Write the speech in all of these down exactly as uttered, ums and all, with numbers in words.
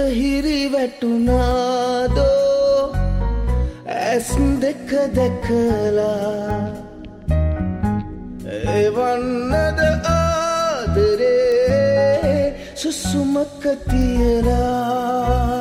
හිරි වැටුනාදෝ ඇස් දෙක දැකලා එවන්නද ආදරේ සුසුමක තියලා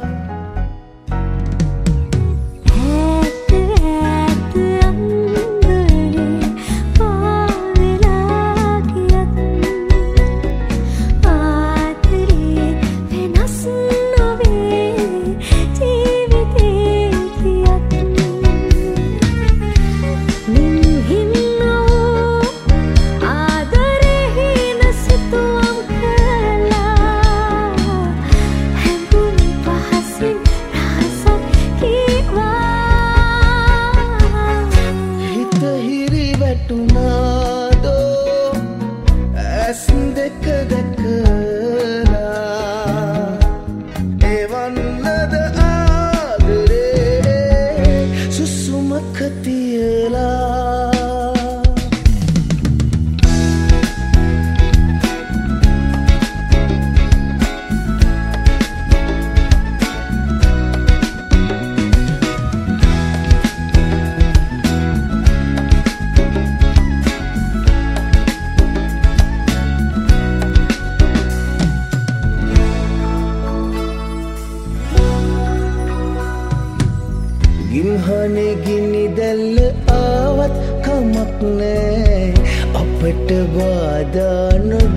ගිම්හනේ ගිනි දැල්ල ආවත් කමක් නෑ අපට බාධා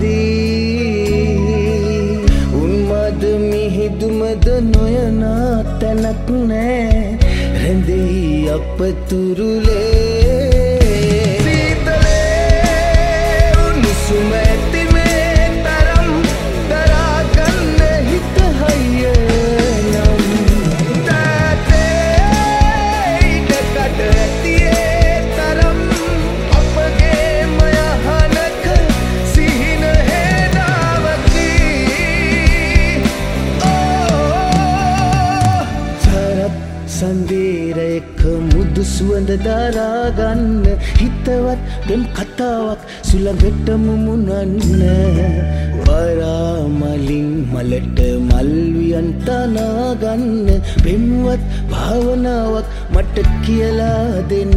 නොදී උන්මද මිහිදුමද නොයනා තැනක් නෑ රැඳෙයි අප තුරුලේ සීතලේ උණුසුම ඇති මේ තරම් දරාගන්න හිත හයිය සන්දේරයක මුදු සුවඳ දරාගන්න හිතවත් දෙම් කතාවක් සුළඟට මුමුණන්න වරා මලින් මලට මල්වියන් තනාගන්න පෙම්වත් භාවනාවක් මට කියලා දෙන්න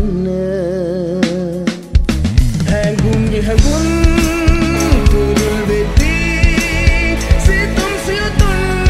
හැඟුම් හැඟුම් පුරුල් වෙදී සිතුම් සියතුම්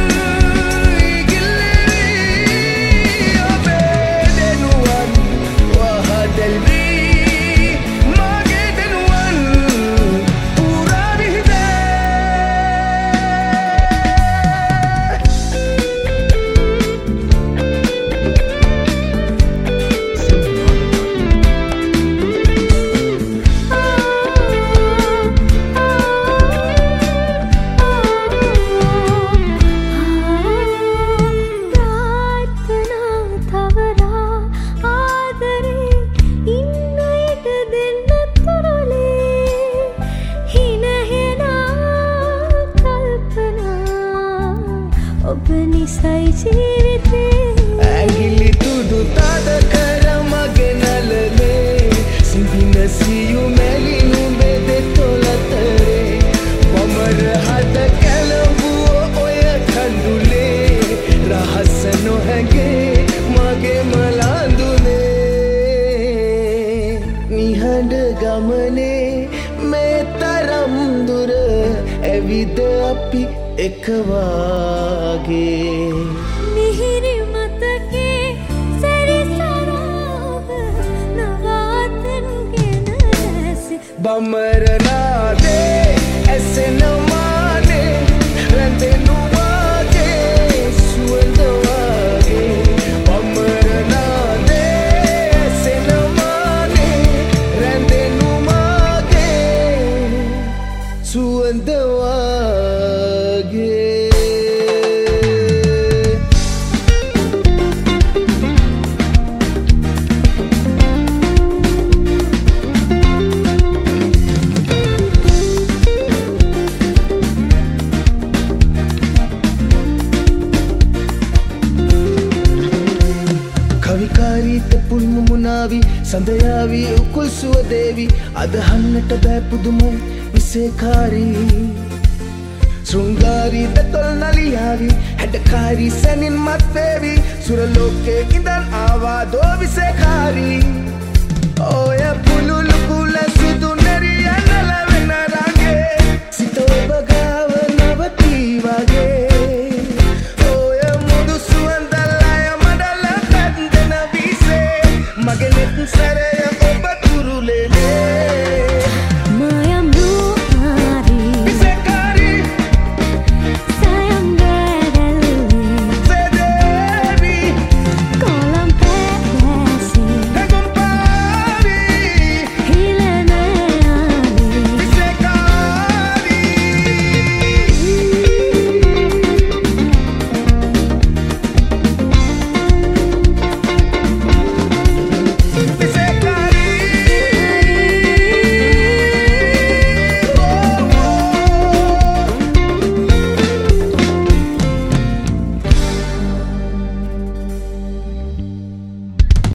ඇගිලි තුඩු තද කර මගේ නලලේ සිහින සියු මැලිනු බෙදෙ තොලතරේ වමර හද කැලඹුව ඔය කඳුලේ රහස නොහැගේ මගේ මලාඳුනේ නිහඬ ගමනේ මේ තරම් දුර ඇවිද අපි එකවාගේ මිහිරි මතකේ සැරිසරාව නවාතන් ගෙන ඇසි බමරනාදේ ඇසෙන මානේ රැඳෙනු වාගේ සුවඳ වාගේ බමරනාදේ ඇසෙන මානේ රැඳෙනු මාගේ සුවඳ වාගේ පුල්මුමුණාවි සඳයාවි උකුල් සුවදේවි අදහන්නට බෑ පුදුම විසේකාරී Srungari datol naliyavi Hadakari sanin matvevi Suraloke indan awa do visekari Oya pululu kula sudun